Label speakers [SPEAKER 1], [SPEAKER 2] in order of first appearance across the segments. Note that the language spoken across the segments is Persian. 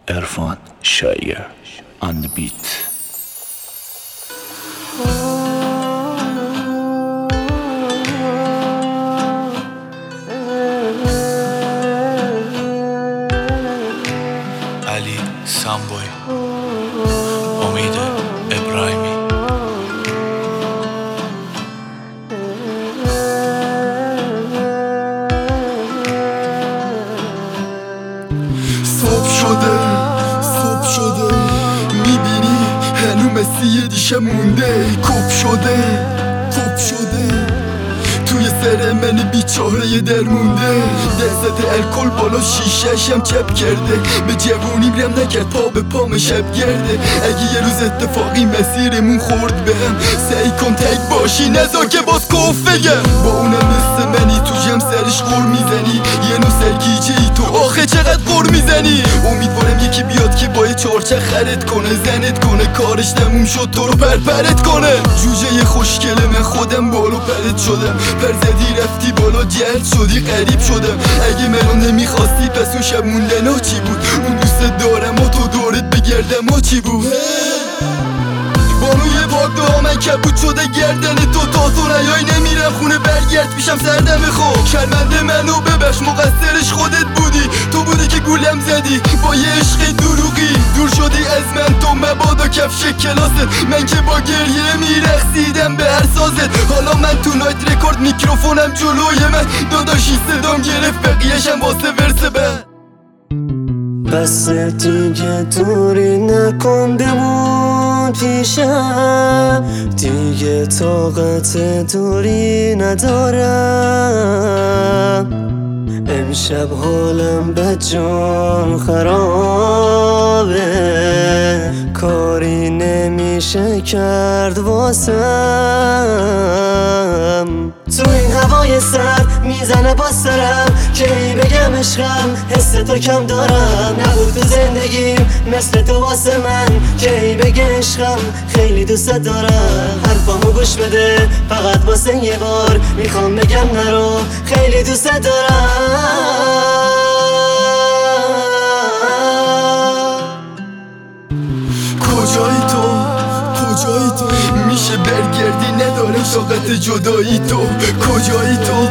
[SPEAKER 1] Irfan Shayer on the beat.
[SPEAKER 2] علی سامبوی، امید ابراهیمی.
[SPEAKER 3] صبح شده میبینی هنو مسیح دیشه مونده کپ شده توی سر من بیچاره در مونده دست الکل بالا شیشهشم چپ کرده به جوونی میرم نکرد پا به پام شب گرده اگه یه روز اتفاقی مسیرمون خورد بهم سعی کن تک باشی نذار که باز کف بگم با اونم مثل منی تو جمع سرش غر میزنی یه نو سرگیجه ای تو آخه چقدر غر میزنی امیدوارم یکی بیاد که با یه چارچه خرت کنه زنت کنه کارش تموم شد تو رو پرپرت کنه جوجه خوشگله من خودم بالو پرت شدم پر زدی رفتی بالا جلد شدی غریب شدم اگه منو نمیخواستی پس اون شب موندن ها چی بود اون دوست دارم و تو دورت بگردم ها چی بود بانوی باگ ها من کبود شده گردن تو نیای نمیرم خونه برگرد پیشم سردم خود شرمنده منو ببخش مقصرش خودت بودی تو بودی که گولم زدی با یه عشق دروغی دور شدی از من تو مبادا کفش کلاست من که با گریه میرقصیدم به هر سازت حالا من تو نایت رکورد میکروفونم جلوی من داداشی صدام گرفت بقیهشم واسه ورس بعد
[SPEAKER 4] بس دیگه دوری نکن بمون پیشم دیگه طاقت دوری ندارم امشب حالم بدجان خرابه کاری نمیشه کرد واسم تو این هوای سرد میزنه با سرم که بگم عشقم حس تو کم دارم نبود تو زندگیم مثل تو واسه من که بگم عشقم خیلی دوست دارم حرفامو گوش بده فقط واسه یه بار میخوام بگم نرو خیلی دوست دارم
[SPEAKER 3] کجایی تو میشه برگردی ندارم طاقت جدایی تو کجایی تو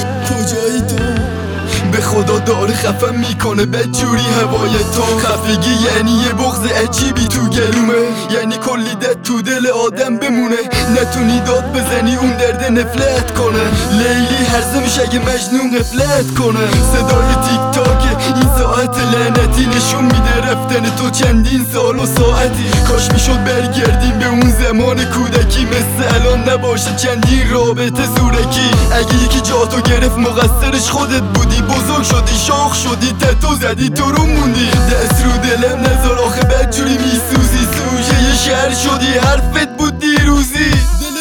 [SPEAKER 3] به خدا داره خفم میکنه بدجوری هوای تو خفگی یعنی یه بغض عجیبی تو گلومه یعنی کلی دد تو دل آدم بمونه نتونی داد بزنی اون درد نفلت کنه لیلی هرزه میشه اگه مجنون غفلت کنه صدای تیک تاک این ساعت لعنتی نشون میده رفتن تو چندین سال و ساعتی کاش میشد برگردیم به اون زمان کودکی مثل الان نباشه چندین رابطه زورکی اگه یکی جاتو گرفت مقصرش خودت بودی بزرگ شدی شاخ شدی تتو زدی تو رو موندی دست رو دلم نذار آخه بدجوری میسوزی سوژه یه شهر شدی حرفت بود دیروزی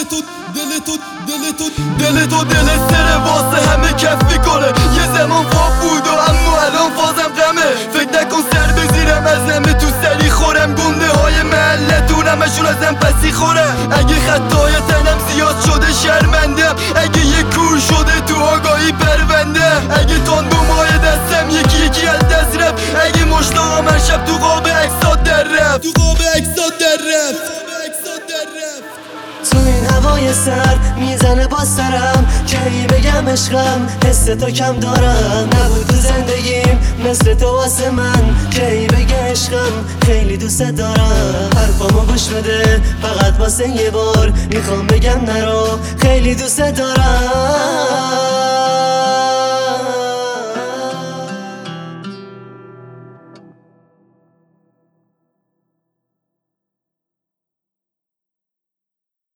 [SPEAKER 3] دل سره واسه همه کف میکنه یه زمان خواب بود و اما الان فازم غمه فکر نکن سر بزیرم از همه تو سری خورم گنده های محلتون همشون ازم پسی خورم اگه خطای تنم زیاد شده شرمندم اگه یه کور شده تو آگاهی پروندم اگه تاندو ماه دستم یکی از دست رفت اگه مشتاقم هر شب تو قاب اکسات در رفت
[SPEAKER 4] تو این هوای سرد میزنه با سرم کی بگم عشقم حس تو کم دارم نبود تو زندگیم مثل تو واسه من کی بگم عشقم خیلی دوست دارم حرفامو گوش بده فقط واسه یه بار میخوام بگم نرو خیلی دوست دارم